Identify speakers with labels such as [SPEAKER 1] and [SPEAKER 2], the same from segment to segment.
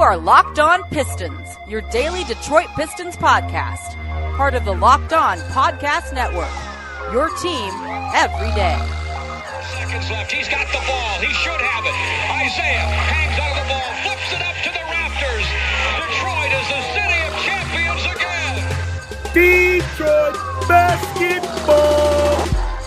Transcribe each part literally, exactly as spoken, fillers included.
[SPEAKER 1] are Locked On Pistons, your daily Detroit Pistons podcast. Part of the Locked On Podcast Network, your team every day.
[SPEAKER 2] Seconds left. He's got the ball. He should have it. Isaiah hangs on the ball, flips it up to the rafters. Detroit is the city of champions again.
[SPEAKER 3] Detroit basketball.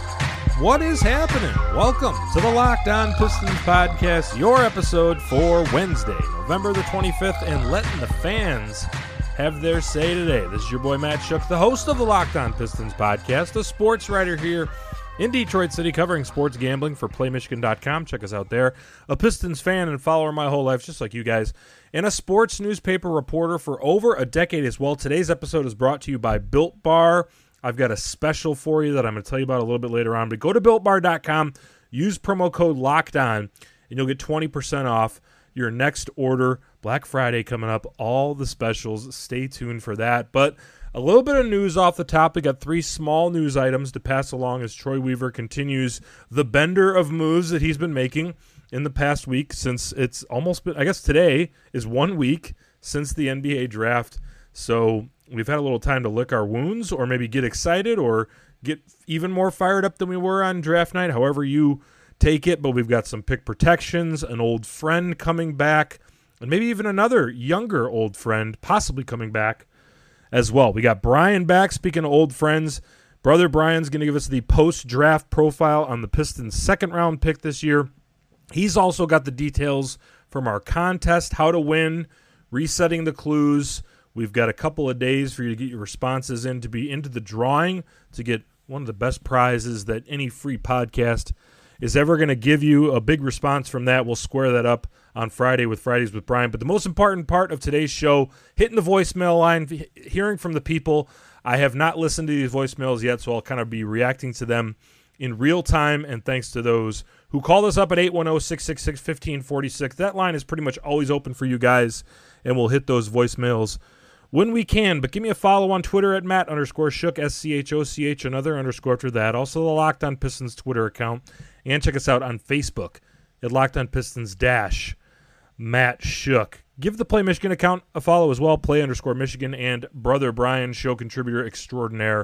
[SPEAKER 4] What is happening? Welcome to the Locked On Pistons podcast, your episode for Wednesday, November the twenty-fifth, and letting the fans have their say today. This is your boy Matt Shook, the host of the Locked On Pistons podcast, a sports writer here in Detroit City, covering sports gambling for play michigan dot com. Check us out there. A Pistons fan and follower my whole life, just like you guys, and a sports newspaper reporter for over a decade as well. Today's episode is brought to you by Built Bar. I've got a special for you that I'm going to tell you about a little bit later on. But go to built bar dot com, use promo code LOCKEDON, and you'll get twenty percent off your next order. Black Friday coming up, all the specials. Stay tuned for that. But a little bit of news off the top. We got three small news items to pass along as Troy Weaver continues the bender of moves that he's been making in the past week, since it's almost been, I guess today is one week since the N B A draft. So we've had a little time to lick our wounds, or maybe get excited, or get even more fired up than we were on draft night, however you take it. But we've got some pick protections, an old friend coming back, and maybe even another younger old friend possibly coming back as well. We got Brian back. Speaking of old friends, brother Brian's going to give us the post-draft profile on the Pistons' second-round pick this year. He's also got the details from our contest, how to win, resetting the clues. We've got a couple of days for you to get your responses in to be into the drawing to get one of the best prizes that any free podcast is ever going to give you. A big response from that. We'll square that up on Friday with Fridays with Brian. But the most important part of today's show, hitting the voicemail line, hearing from the people. I have not listened to these voicemails yet, so I'll kind of be reacting to them in real time, and thanks to those who called us up at eight one zero, six six six, one five four six. That line is pretty much always open for you guys, and we'll hit those voicemails when we can. But give me a follow on Twitter at Matt underscore Shook, S C H O C H, another underscore after that. Also the Locked On Pistons Twitter account. And check us out on Facebook at Locked On Pistons dash Matt Shook. Give the Play Michigan account a follow as well, Play underscore Michigan, and brother Brian, show contributor extraordinaire,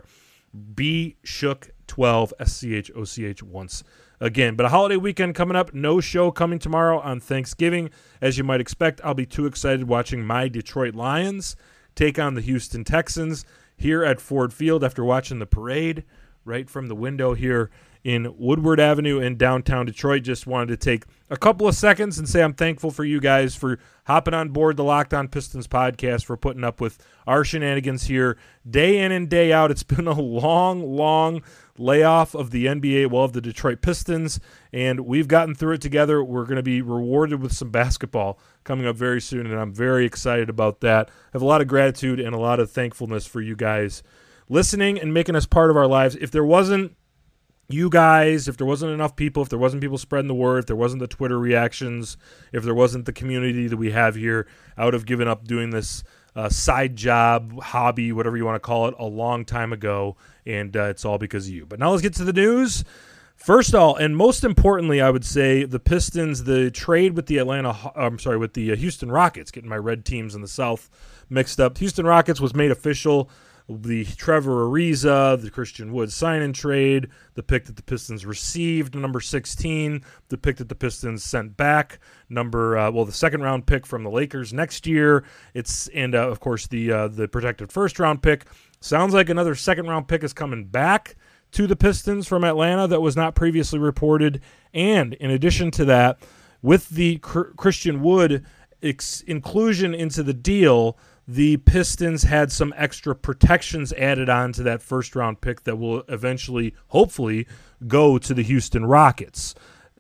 [SPEAKER 4] B Shook twelve, S C H O C H once again. But a holiday weekend coming up. No show coming tomorrow on Thanksgiving. As you might expect, I'll be too excited watching my Detroit Lions take on the Houston Texans here at Ford Field after watching the parade right from the window here in Woodward Avenue in downtown Detroit. Just wanted to take a couple of seconds and say I'm thankful for you guys for hopping on board the Locked On Pistons podcast, for putting up with our shenanigans here day in and day out. It's been a long, long layoff of the N B A, well, of the Detroit Pistons, and we've gotten through it together. We're going to be rewarded with some basketball coming up very soon, and I'm very excited about that. I have a lot of gratitude and a lot of thankfulness for you guys listening and making us part of our lives. If there wasn't you guys, if there wasn't enough people, if there wasn't people spreading the word, if there wasn't the Twitter reactions, if there wasn't the community that we have here, I would have given up doing this uh, side job, hobby, whatever you want to call it, a long time ago, and uh, it's all because of you. But now let's get to the news. First of all, and most importantly, I would say the Pistons, the trade with the Atlanta, I'm sorry, with the Houston Rockets, getting my red teams in the South mixed up. Houston Rockets was made official. The Trevor Ariza, the Christian Wood sign-in trade, the pick that the Pistons received, number sixteen, the pick that the Pistons sent back, number uh, well, the second-round pick from the Lakers next year. It's and uh, of course the uh, the protected first-round pick. Sounds like another second-round pick is coming back to the Pistons from Atlanta that was not previously reported. And in addition to that, with the Cr- Christian Wood ex- inclusion into the deal, the Pistons had some extra protections added on to that first-round pick that will eventually, hopefully, go to the Houston Rockets.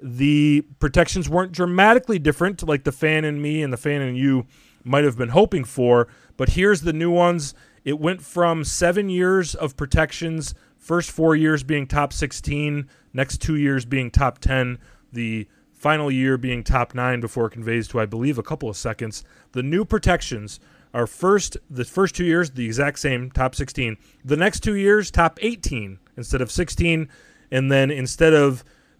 [SPEAKER 4] The protections weren't dramatically different, like the fan in me and the fan in you might have been hoping for, but here's the new ones. It went from seven years of protections, first four years being top sixteen, next two years being top ten, the final year being top nine before it conveys to, I believe, a couple of seconds. The new protections are first, the first two years, the exact same, top sixteen. The next two years, top eighteen instead of sixteen. And then instead of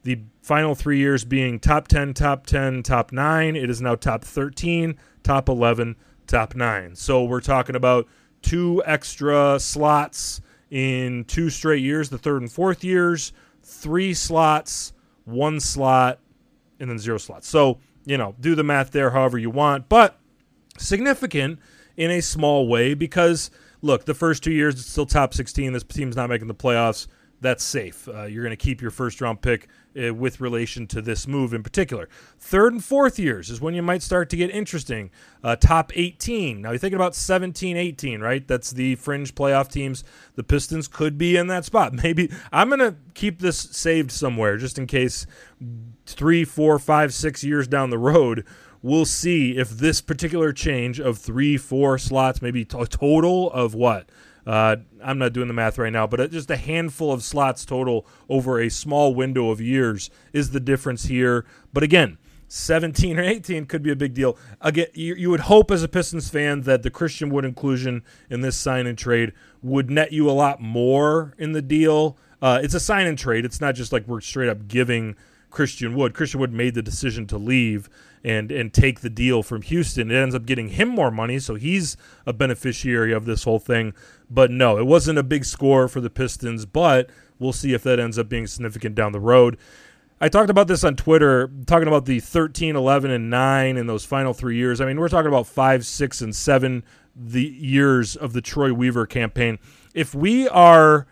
[SPEAKER 4] The final three years being top ten, top ten, top nine. It is now top thirteen, top eleven, top nine. So we're talking about two extra slots in two straight years, the third and fourth years, three slots, one slot, and then zero slots. So, you know, do the math there however you want, but significant in a small way because, look, the first two years it's still top sixteen. This team's not making the playoffs. That's safe. Uh, you're going to keep your first-round pick uh, with relation to this move in particular. Third and fourth years is when you might start to get interesting. Uh, top eighteen. Now, you're thinking about seventeen, eighteen, right? That's the fringe playoff teams. The Pistons could be in that spot. Maybe I'm going to keep this saved somewhere just in case three, four, five, six years down the road, we'll see if this particular change of three, four slots, maybe a total of what? Uh, I'm not doing the math right now, but just a handful of slots total over a small window of years is the difference here. But again, seventeen or eighteen could be a big deal. Again, you, you would hope as a Pistons fan that the Christian Wood inclusion in this sign and trade would net you a lot more in the deal. Uh, it's a sign and trade. It's not just like we're straight up giving Christian Wood. Christian Wood made the decision to leave and and take the deal from Houston. It ends up getting him more money, so he's a beneficiary of this whole thing. But no, it wasn't a big score for the Pistons, but we'll see if that ends up being significant down the road. I talked about this on Twitter, talking about the thirteen, eleven, and nine in those final three years. I mean, we're talking about five, six, and seven the years of the Troy Weaver campaign. If we are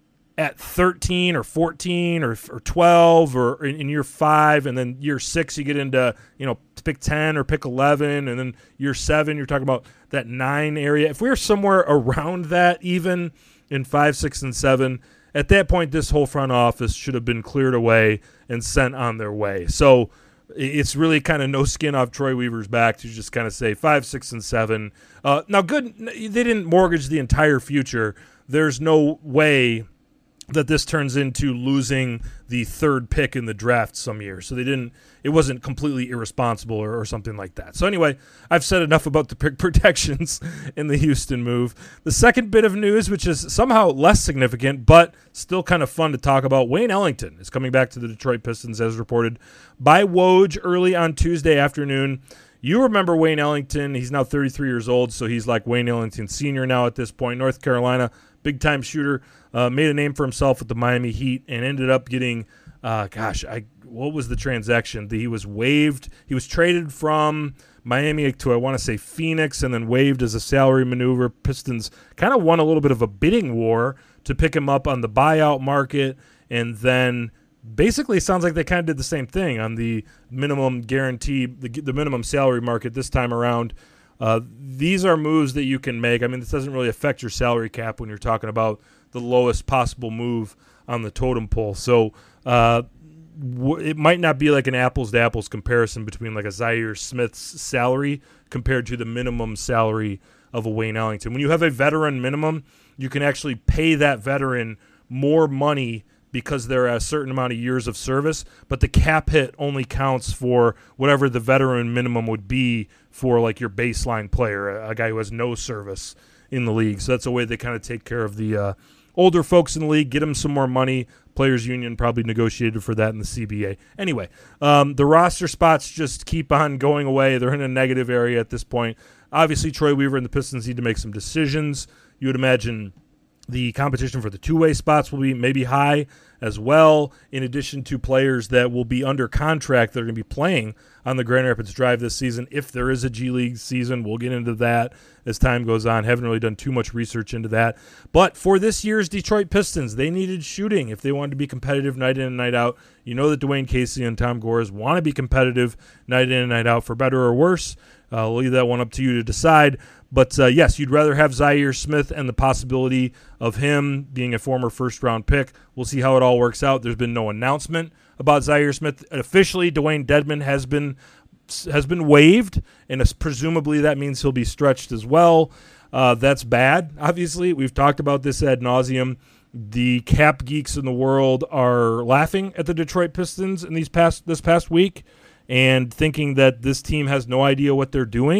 [SPEAKER 4] at thirteen or fourteen or, or twelve or in, in year five, and then year six you get into, you know, pick ten or pick eleven, and then year seven you're talking about that nine area. If we're somewhere around that even in five, six, and seven, at that point this whole front office should have been cleared away and sent on their way. So it's really kind of no skin off Troy Weaver's back to just kind of say five, six, and seven. Uh, now, good, they didn't mortgage the entire future. There's no way that this turns into losing the third pick in the draft some year. So they didn't, it wasn't completely irresponsible or, or something like that. So anyway, I've said enough about the pick protections in the Houston move. The second bit of news, which is somehow less significant, but still kind of fun to talk about, Wayne Ellington is coming back to the Detroit Pistons as reported by Woj early on Tuesday afternoon. You remember Wayne Ellington. He's now thirty-three years old, so he's like Wayne Ellington Senior now at this point. North Carolina, big-time shooter, uh, made a name for himself with the Miami Heat and ended up getting, uh, gosh, I what was the transaction? He was waived. He was traded from Miami to, I want to say, Phoenix, and then waived as a salary maneuver. Pistons kind of won a little bit of a bidding war to pick him up on the buyout market, and then basically sounds like they kind of did the same thing on the minimum guarantee, the, the minimum salary market this time around. Uh, these are moves that you can make. I mean, this doesn't really affect your salary cap when you're talking about the lowest possible move on the totem pole. So uh, w- it might not be like an apples-to-apples comparison between like a Zaire Smith's salary compared to the minimum salary of a Wayne Ellington. When you have a veteran minimum, you can actually pay that veteran more money because they're a certain amount of years of service, but the cap hit only counts for whatever the veteran minimum would be for like your baseline player, a, a guy who has no service in the league. So that's a way they kind of take care of the uh, older folks in the league, get them some more money. Players Union probably negotiated for that in the C B A. Anyway, um, the roster spots just keep on going away. They're in a negative area at this point. Obviously, Troy Weaver and the Pistons need to make some decisions. You would imagine the competition for the two-way spots will be maybe high as well, in addition to players that will be under contract that are going to be playing on the Grand Rapids Drive this season. If there is a G League season, we'll get into that as time goes on. Haven't really done too much research into that. But for this year's Detroit Pistons, they needed shooting if they wanted to be competitive night in and night out. You know that Dwayne Casey and Tom Gores want to be competitive night in and night out, for better or worse. Uh, I'll leave that one up to you to decide. But, uh, yes, you'd rather have Zaire Smith and the possibility of him being a former first-round pick. We'll see how it all works out. There's been no announcement about Zaire Smith. Officially, Dwayne Dedmon has been has been waived, and presumably that means he'll be stretched as well. Uh, that's bad, obviously. We've talked about this ad nauseum. The cap geeks in the world are laughing at the Detroit Pistons in these past this past week and thinking that this team has no idea what they're doing.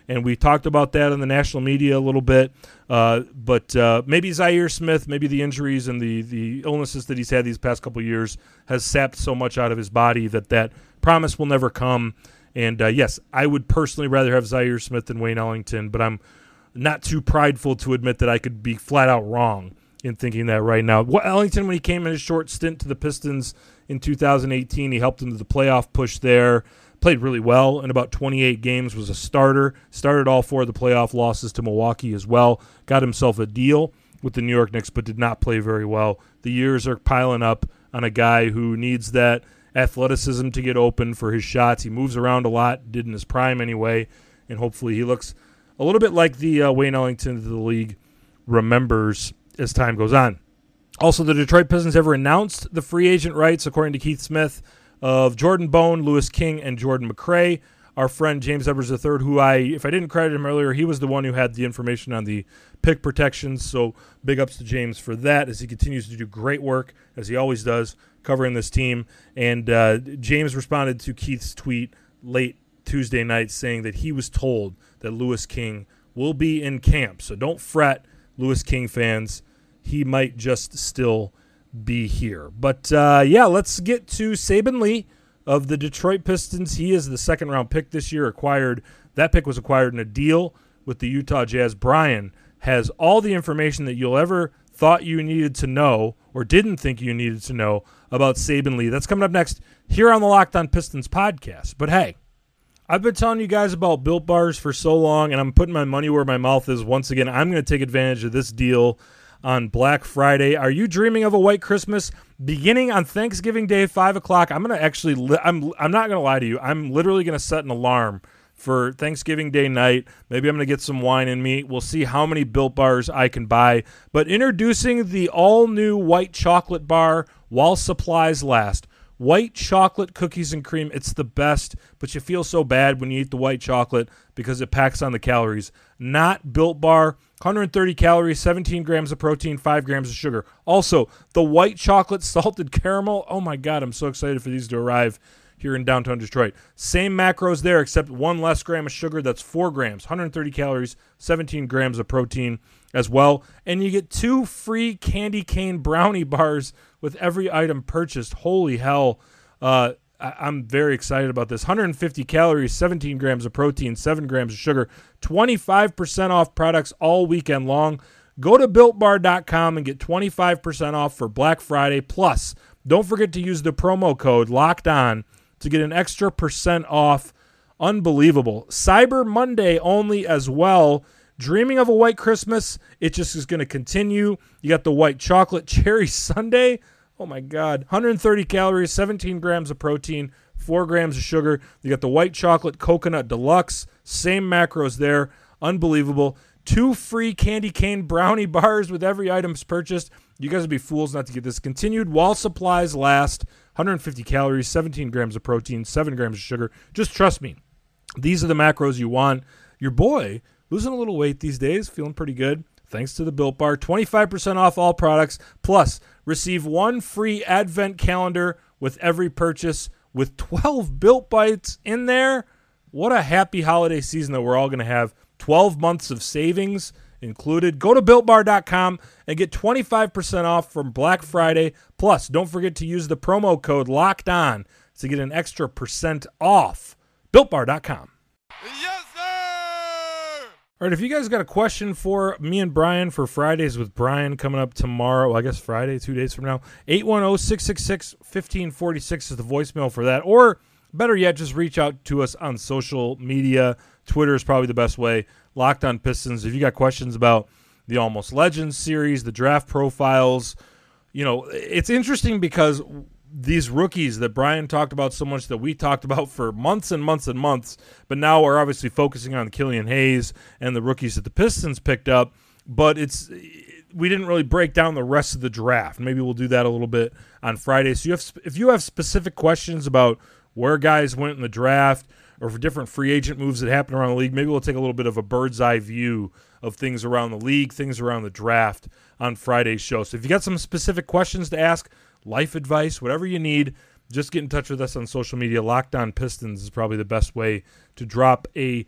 [SPEAKER 4] and we talked about that in the national media a little bit. Uh, but uh, maybe Zaire Smith, maybe the injuries and the, the illnesses that he's had these past couple years has sapped so much out of his body that that promise will never come. And, uh, yes, I would personally rather have Zaire Smith than Wayne Ellington, but I'm not too prideful to admit that I could be flat out wrong in thinking that right now. Well, Ellington, when he came in his short stint to the Pistons in two thousand eighteen, he helped them to the playoff push there, played really well in about twenty-eight games, was a starter, started all four of the playoff losses to Milwaukee as well, got himself a deal with the New York Knicks, but did not play very well. The years are piling up on a guy who needs that athleticism to get open for his shots. He moves around a lot, did in his prime anyway, and hopefully he looks a little bit like the uh, Wayne Ellington that the league remembers as time goes on. Also, the Detroit Pistons have announced the free agent rights, according to Keith Smith, of Jordan Bone, Lewis King, and Jordan McRae. Our friend James Edwards the third, who I, if I didn't credit him earlier, he was the one who had the information on the pick protections, so big ups to James for that as he continues to do great work, as he always does, covering this team. And uh, James responded to Keith's tweet late Tuesday night saying that he was told that Lewis King will be in camp. So don't fret, Lewis King fans. He might just still be here. But, uh, yeah, let's get to Saben Lee of the Detroit Pistons. He is the second-round pick this year, acquired. That pick was acquired in a deal with the Utah Jazz. Brian has all the information that you'll ever thought you needed to know or didn't think you needed to know about Saben Lee. That's coming up next here on the Locked On Pistons podcast. But, hey, I've been telling you guys about Built Bars for so long, and I'm putting my money where my mouth is. Once again, I'm going to take advantage of this deal on Black Friday. Are you dreaming of a white Christmas? Beginning on Thanksgiving Day, five o'clock, I'm going to actually, li- I'm I'm not going to lie to you, I'm literally going to set an alarm for Thanksgiving Day night. Maybe I'm going to get some wine in me. We'll see how many Built Bars I can buy. But introducing the all-new white chocolate bar while supplies last. White chocolate cookies and cream, it's the best, but you feel so bad when you eat the white chocolate because it packs on the calories. Not Built Bar, one hundred thirty calories, seventeen grams of protein, five grams of sugar. Also, the white chocolate salted caramel, oh my God, I'm so excited for these to arrive here in downtown Detroit. Same macros there, except one less gram of sugar, that's four grams, one hundred thirty calories, seventeen grams of protein as well. And you get two free candy cane brownie bars with every item purchased. Holy hell. Uh, I- I'm very excited about this. one hundred fifty calories, seventeen grams of protein, seven grams of sugar, twenty-five percent off products all weekend long. Go to built bar dot com and get twenty-five percent off for Black Friday. Plus, don't forget to use the promo code Locked On to get an extra percent off. Unbelievable. Cyber Monday only as well. Dreaming of a white Christmas? It just is going to continue. You got the white chocolate cherry sundae. Oh, my God. one hundred thirty calories, seventeen grams of protein, four grams of sugar. You got the white chocolate coconut deluxe. Same macros there. Unbelievable. Two free candy cane brownie bars with every item purchased. You guys would be fools not to get this. Continued while supplies last. one hundred fifty calories, seventeen grams of protein, seven grams of sugar. Just trust me. These are the macros you want. Your boy, losing a little weight these days, feeling pretty good. Thanks to the Built Bar. twenty-five percent off all products. Plus, receive one free advent calendar with every purchase with twelve Built Bites in there. What a happy holiday season that we're all going to have. twelve months of savings included. Go to built bar dot com and get twenty-five percent off from Black Friday. Plus, don't forget to use the promo code Locked On to get an extra percent off. built bar dot com.
[SPEAKER 3] Yes, sir!
[SPEAKER 4] All right, if you guys got a question for me and Brian for Fridays with Brian coming up tomorrow, well, I guess Friday, two days from now, eight one zero, six six six, one five four six is the voicemail for that. Or better yet, just reach out to us on social media. Twitter is probably the best way. Locked On Pistons. If you got questions about the Almost Legends series, the draft profiles, you know, it's interesting because these rookies that Brian talked about so much, that we talked about for months and months and months, but now we're obviously focusing on Killian Hayes and the rookies that the Pistons picked up, but it's we didn't really break down the rest of the draft. Maybe we'll do that a little bit on Friday. So you have, if you have specific questions about where guys went in the draft or for different free agent moves that happen around the league, maybe we'll take a little bit of a bird's eye view of things around the league, things around the draft on Friday's show. So if you got some specific questions to ask, life advice, whatever you need, just get in touch with us on social media. Locked On Pistons is probably the best way to drop a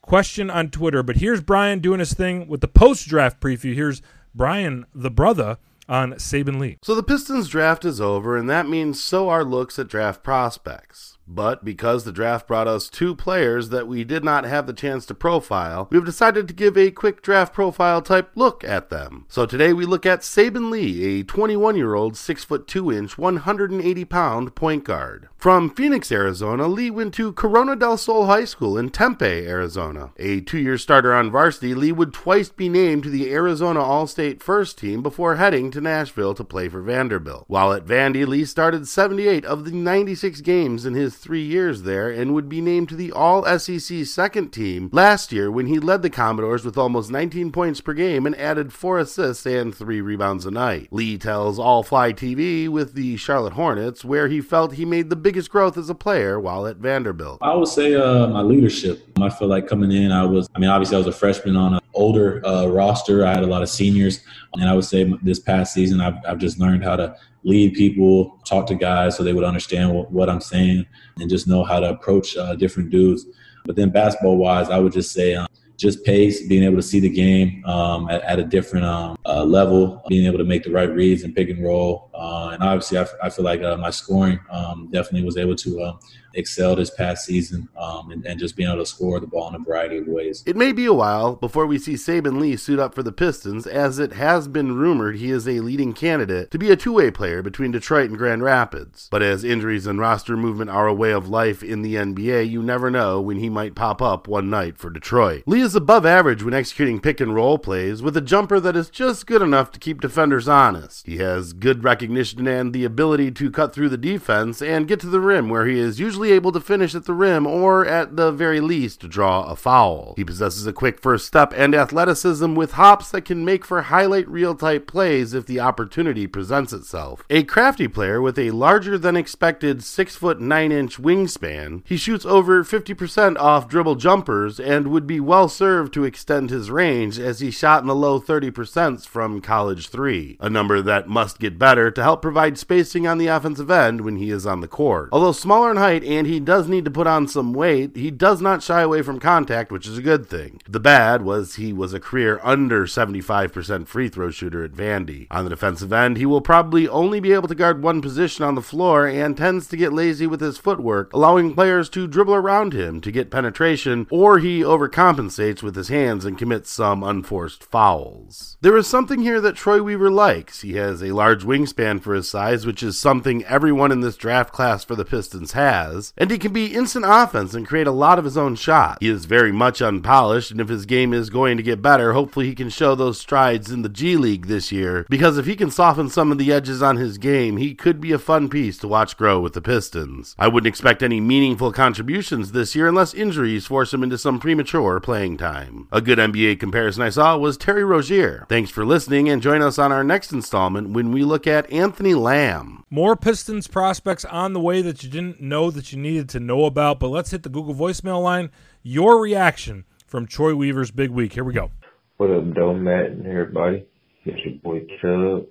[SPEAKER 4] question on Twitter. But here's Brian doing his thing with the post-draft preview. Here's Brian, the brother, on Saben Lee.
[SPEAKER 5] So the Pistons draft is over, and that means so are looks at draft prospects. But because the draft brought us two players that we did not have the chance to profile, we've decided to give a quick draft profile type look at them. So today we look at Saben Lee, a twenty-one-year-old, six foot two inch, one hundred eighty pound point guard. From Phoenix, Arizona, Lee went to Corona del Sol High School in Tempe, Arizona. A two-year starter on varsity, Lee would twice be named to the Arizona All-State First Team before heading to Nashville to play for Vanderbilt. While at Vandy, Lee started seventy-eight of the ninety-six games in his three years there and would be named to the All-S E C Second Team last year when he led the Commodores with almost nineteen points per game and added four assists and three rebounds a night. Lee tells All Fly T V with the Charlotte Hornets where he felt he made the biggest growth as a player while at Vanderbilt.
[SPEAKER 6] I would say uh, my leadership. I feel like coming in, I was, I mean, obviously I was a freshman on an older uh, roster. I had a lot of seniors. And I would say this past season, I've, I've just learned how to lead people, talk to guys so they would understand what, what I'm saying and just know how to approach uh, different dudes. But then basketball-wise, I would just say um, just pace, being able to see the game um, at, at a different um, uh, level, being able to make the right reads and pick and roll. Uh, and obviously, I, f- I feel like uh, my scoring um, definitely was able to um, excel this past season um, and, and just being able to score the ball in a variety of ways.
[SPEAKER 5] It may be a while before we see Saben Lee suit up for the Pistons, as it has been rumored he is a leading candidate to be a two-way player between Detroit and Grand Rapids. But as injuries and roster movement are a way of life in the N B A, you never know when he might pop up one night for Detroit. Lee is above average when executing pick-and-roll plays with a jumper that is just good enough to keep defenders honest. He has good recognition and the ability to cut through the defense and get to the rim, where he is usually able to finish at the rim or at the very least draw a foul. He possesses a quick first step and athleticism with hops that can make for highlight reel type plays if the opportunity presents itself. A crafty player with a larger than expected six foot nine inch wingspan, he shoots over fifty percent off dribble jumpers and would be well served to extend his range, as he shot in the low thirty percent from college three, a number that must get better to help provide spacing on the offensive end when he is on the court. Although smaller in height and he does need to put on some weight, he does not shy away from contact, which is a good thing. The bad was he was a career under seventy-five percent free throw shooter at Vandy. On the defensive end, he will probably only be able to guard one position on the floor and tends to get lazy with his footwork, allowing players to dribble around him to get penetration, or he overcompensates with his hands and commits some unforced fouls. There is something here that Troy Weaver likes. He has a large wingspan for his size, which is something everyone in this draft class for the Pistons has, and he can be instant offense and create a lot of his own shot. He is very much unpolished, and if his game is going to get better, hopefully he can show those strides in the G League this year, because if he can soften some of the edges on his game, he could be a fun piece to watch grow with the Pistons. I wouldn't expect any meaningful contributions this year unless injuries force him into some premature playing time. A good N B A comparison I saw was Terry Rozier. Thanks for listening, and join us on our next installment when we look at Anthony Lamb.
[SPEAKER 4] More Pistons prospects on the way that you didn't know that you needed to know about, but let's hit the Google voicemail line. Your reaction from Troy Weaver's big week. Here we go.
[SPEAKER 7] What up, Doe, Matt, and everybody? It's your boy Chubbs,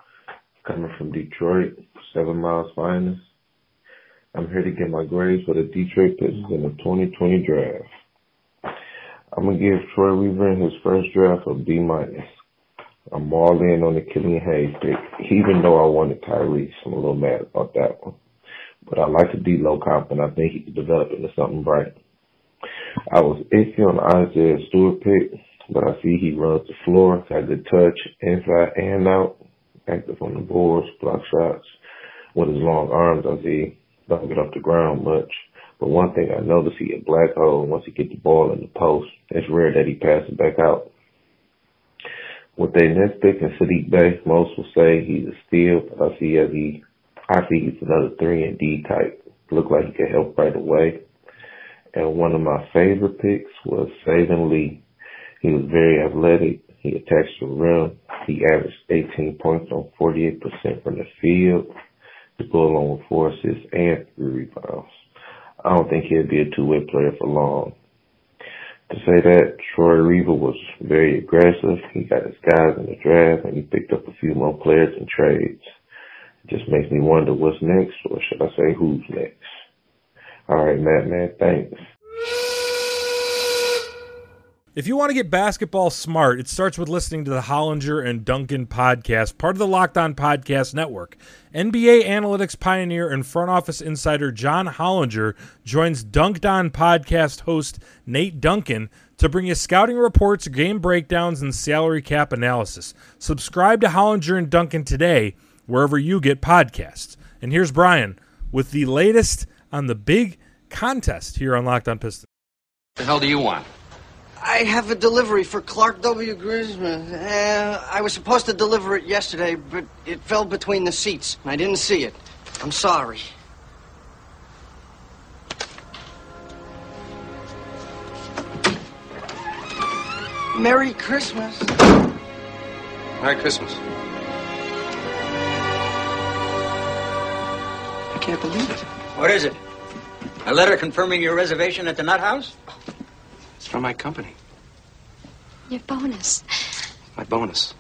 [SPEAKER 7] coming from Detroit, Seven Miles Finest. I'm here to get my grades for the Detroit Pistons in the twenty twenty draft. I'm going to give Troy Weaver in his first draft a B minus. I'm all in on the Killian Hayes pick, even though I wanted Tyrese. I'm a little mad about that one. But I like the D-Lo comp, and I think he could develop into something bright. I was iffy on the Isaiah Stewart pick, but I see he runs the floor, got good touch, inside and out, active on the boards, block shots. With his long arms, I see don't get off the ground much. But one thing I noticed, he a black hole. Once he get the ball in the post, it's rare that he passes back out. With their next pick in Sadiq Bey, most will say he's a steal, but I see as he, I see he's another three and D type. Look like he can help right away. And one of my favorite picks was Saben Lee. He was very athletic. He attached the rim. He averaged eighteen points on forty-eight percent from the field to go along with four assists and three rebounds. I don't think he'll be a two-way player for long. To say that, Troy Weaver was very aggressive. He got his guys in the draft, and he picked up a few more players in trades. It just makes me wonder what's next, or should I say who's next. All right, Matt, man, thanks.
[SPEAKER 4] If you want to get basketball smart, it starts with listening to the Hollinger and Duncan podcast, part of the Locked On Podcast Network. N B A analytics pioneer and front office insider John Hollinger joins Dunked On podcast host Nate Duncan to bring you scouting reports, game breakdowns, and salary cap analysis. Subscribe to Hollinger and Duncan today, wherever you get podcasts. And here's Brian with the latest on the big contest here on Locked On Pistons.
[SPEAKER 8] What the hell do you want?
[SPEAKER 9] I have a delivery for Clark W. Grisman. Uh, I was supposed to deliver it yesterday, but it fell between the seats, and I didn't see it. I'm sorry. Merry Christmas.
[SPEAKER 8] Merry Christmas.
[SPEAKER 9] I can't believe it.
[SPEAKER 8] What is it? A letter confirming your reservation at the Nut House?
[SPEAKER 10] It's from my company.
[SPEAKER 11] Your bonus.
[SPEAKER 10] My bonus.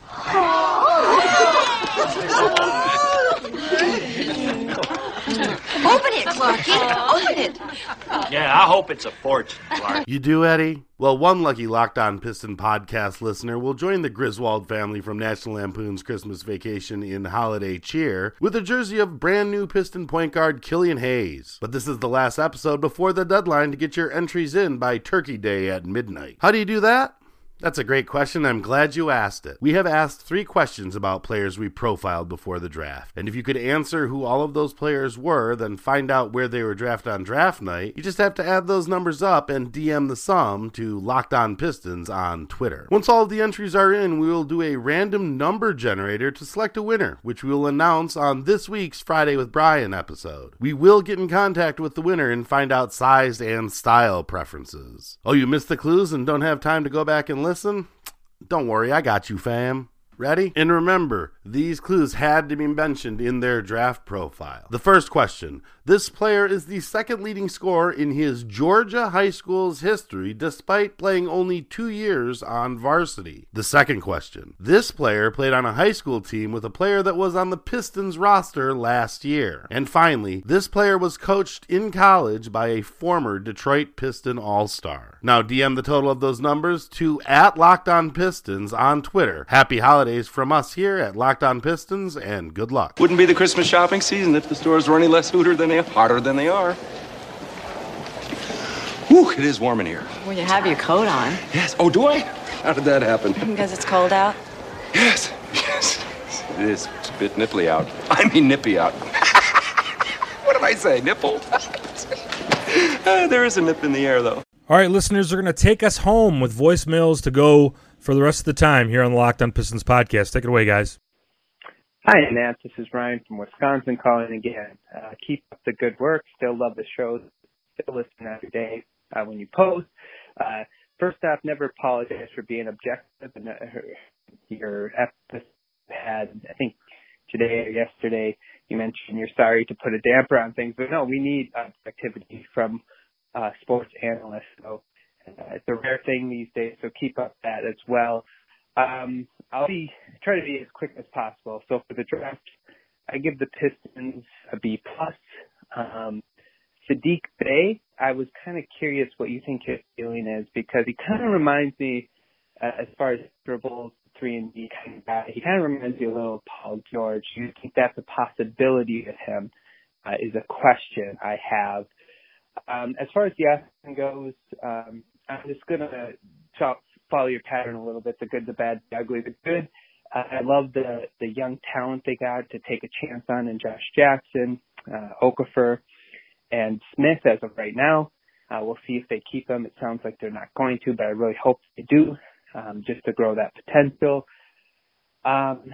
[SPEAKER 11] Open it, Clarky. Open it.
[SPEAKER 10] Yeah, I hope it's a fortune, Clark.
[SPEAKER 5] You do, Eddie? Well, one lucky Locked On Piston podcast listener will join the Griswold family from National Lampoon's Christmas Vacation in holiday cheer with a jersey of brand new Piston point guard Killian Hayes. But this is the last episode before the deadline to get your entries in by Turkey Day at midnight. How do you do that? That's a great question. I'm glad you asked it. We have asked three questions about players we profiled before the draft. And if you could answer who all of those players were, then find out where they were drafted on draft night, you just have to add those numbers up and D M the sum to Locked On Pistons on Twitter. Once all of the entries are in, we will do a random number generator to select a winner, which we will announce on this week's Friday with Brian episode. We will get in contact with the winner and find out size and style preferences. Oh, you missed the clues and don't have time to go back and listen? Listen, don't worry, I got you, fam. Ready? And remember, these clues had to be mentioned in their draft profile. The first question. This player is the second leading scorer in his Georgia high school's history, despite playing only two years on varsity. The second question. This player played on a high school team with a player that was on the Pistons roster last year. And finally, this player was coached in college by a former Detroit Piston All-Star. Now D M the total of those numbers to at Locked On Pistons on Twitter. Happy holidays from us here at Locked On Pistons, and good luck.
[SPEAKER 10] Wouldn't be the Christmas shopping season if the stores were any less hooter than they are, hotter than they are. Whew, it is warm in here.
[SPEAKER 12] Well, you have your coat on.
[SPEAKER 10] Yes. Oh, do I? How did that happen?
[SPEAKER 12] Because it's cold out?
[SPEAKER 10] Yes. Yes. It is. It's a bit nipply out. I mean nippy out. What did I say? Nipple? uh, there is a nip in the air, though.
[SPEAKER 4] All right, listeners, are going to take us home with voicemails to go for the rest of the time here on the Locked On Pistons podcast. Take it away, guys.
[SPEAKER 13] Hi, Nat. This is Ryan from Wisconsin calling again. Uh, keep up the good work. Still love the show. Still listen every day uh, when you post. Uh, first off, never apologize for being objective. And, uh, your episode had, I think, today or yesterday, you mentioned you're sorry to put a damper on things. But no, we need objectivity from uh, sports analysts. So uh, it's a rare thing these days, so keep up that as well. Um, I'll be try to be as quick as possible. So for the draft, I give the Pistons a B plus. Um, Sadiq Bey, I was kind of curious what you think his feeling is, because he kind of reminds me, uh, as far as dribbles, three and D kind of guy, he kind of reminds me a little of Paul George. Do you think that's a possibility with him? Uh, is a question I have. Um, as far as the asking goes, um, I'm just gonna chop. follow your pattern a little bit, the good, the bad, the ugly, the good. Uh, I love the, the young talent they got to take a chance on in Josh Jackson, uh, Okafor, and Smith as of right now. Uh, we'll see if they keep them. It sounds like they're not going to, but I really hope they do, um, just to grow that potential. Um,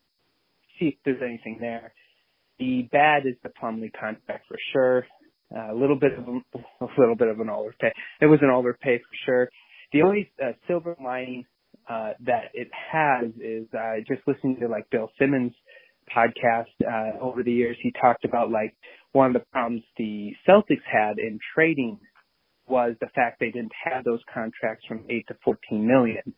[SPEAKER 13] see if there's anything there. The bad is the Plumlee contract for sure. Uh, a little bit of a, a little bit of an overpay. It was an overpay for sure. The only uh, silver lining uh, that it has is uh, just listening to like Bill Simmons' podcast uh, over the years. He talked about like one of the problems the Celtics had in trading was the fact they didn't have those contracts from eight to fourteen million.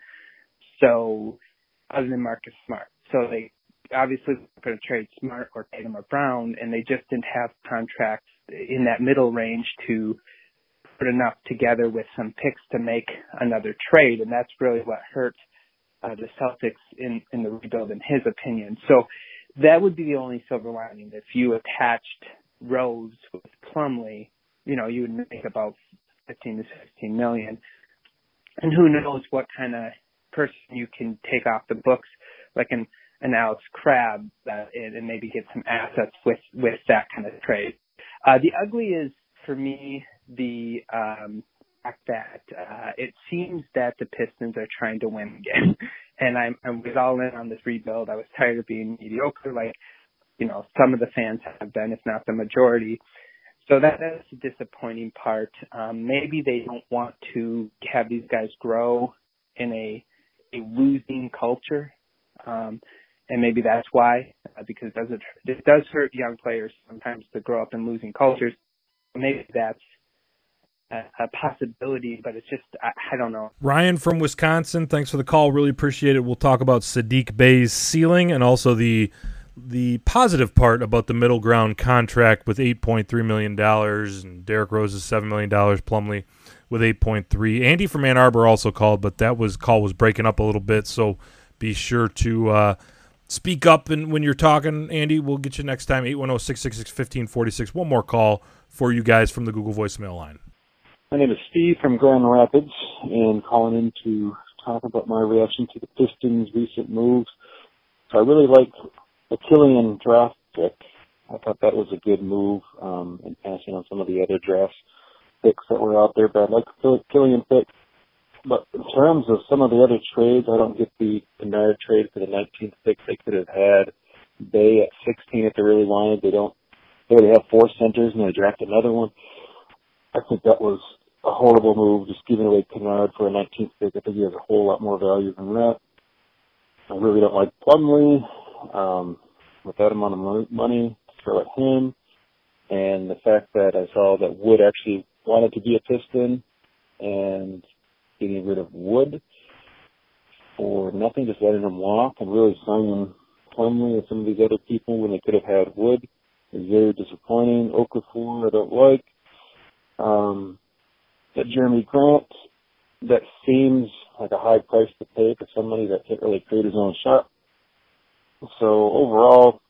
[SPEAKER 13] So other than Marcus Smart, so they obviously were going to trade Smart or Tatum or Brown, and they just didn't have contracts in that middle range to put enough together with some picks to make another trade, and that's really what hurt uh, the Celtics in, in the rebuild, in his opinion. So that would be the only silver lining. If you attached Rose with Plumlee, you know, you would make about fifteen to sixteen million. And who knows what kind of person you can take off the books, like an, an Alex Crabb, uh, and, and maybe get some assets with, with that kind of trade. Uh, the ugly is, for me, the um, fact that uh, it seems that the Pistons are trying to win again. And I'm, I was all in on this rebuild. I was tired of being mediocre, like, you know, some of the fans have been, if not the majority. So that that's the disappointing part. Um, maybe they don't want to have these guys grow in a, a losing culture. Um, and maybe that's why, uh, because it does, it does hurt young players sometimes to grow up in losing cultures. Maybe that's a, a possibility, but it's just, I, I don't know.
[SPEAKER 4] Ryan from Wisconsin, thanks for the call. Really appreciate it. We'll talk about Saddiq Bey's ceiling and also the the positive part about the middle ground contract with eight point three million dollars and Derrick Rose's seven million dollars, Plumlee with eight point three. Andy from Ann Arbor also called, but that was call was breaking up a little bit, so be sure to uh, speak up and when you're talking, Andy. We'll get you next time, eight one zero, six six six, one five four six. One more call for you guys from the Google voicemail line.
[SPEAKER 14] My name is Steve from Grand Rapids, and calling in to talk about my reaction to the Pistons' recent moves. So I really like the Killian draft pick. I thought that was a good move, um, and passing on some of the other draft picks that were out there, but I like the Killian pick. But in terms of some of the other trades, I don't get the Kennard trade for the nineteenth pick. They could have had Bey at sixteen if they really wanted. They don't. They already have four centers, and they draft another one. I think that was a horrible move, just giving away Kennard for a nineteenth pick. I think he has a whole lot more value than that. I really don't like Plumlee. Um, with that amount of money to throw at him, and the fact that I saw that Wood actually wanted to be a Piston, and getting rid of Wood for nothing, just letting him walk, and really signing Plumlee and some of these other people when they could have had Wood is very disappointing. Okafor I don't like. Um, that Jeremy Grant, that seems like a high price to pay for somebody that can't really create his own shot. So overall,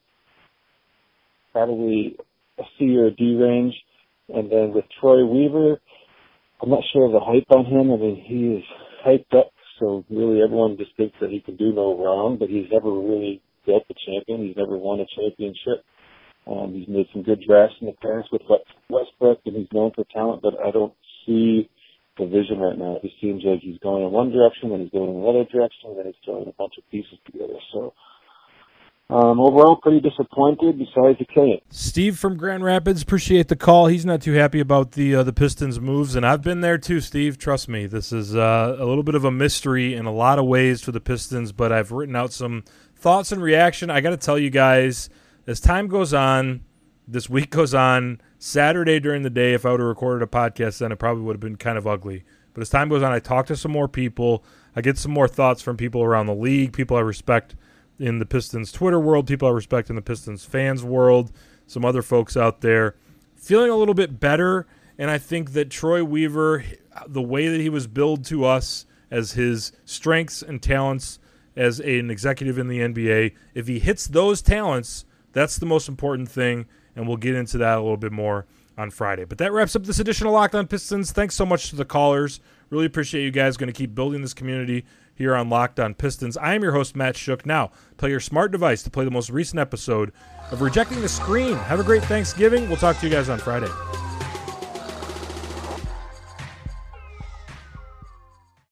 [SPEAKER 14] probably a C or a D range. And then with Troy Weaver, I'm not sure of the hype on him. I mean, he is hyped up, so really everyone just thinks that he can do no wrong, but he's never really built a champion. He's never won a championship. Um, he's made some good drafts in the past with Westbrook, and he's known for talent, but I don't see the vision right now. It seems like he's going in one direction, then he's going in another direction, and then he's throwing a bunch of pieces together. So Um, overall, pretty disappointed besides the Killian.
[SPEAKER 4] Steve from Grand Rapids, appreciate the call. He's not too happy about the uh, the Pistons' moves, and I've been there too, Steve. Trust me, this is uh, a little bit of a mystery in a lot of ways for the Pistons, but I've written out some thoughts and reaction. I got to tell you guys, as time goes on, this week goes on, Saturday during the day, if I would have recorded a podcast then, it probably would have been kind of ugly. But as time goes on, I talk to some more people. I get some more thoughts from people around the league, people I respect in the Pistons Twitter world, people I respect in the Pistons fans world, some other folks out there. Feeling a little bit better, and I think that Troy Weaver, the way that he was billed to us as his strengths and talents as an executive in the N B A, if he hits those talents, that's the most important thing, and we'll get into that a little bit more on Friday. But that wraps up this edition of Locked On Pistons. Thanks so much to the callers. Really appreciate you guys. Going to keep building this community here on Locked On Pistons. I am your host, Matt Shook. Now, tell your smart device to play the most recent episode of Rejecting the Screen. Have a great Thanksgiving. We'll talk to you guys on Friday.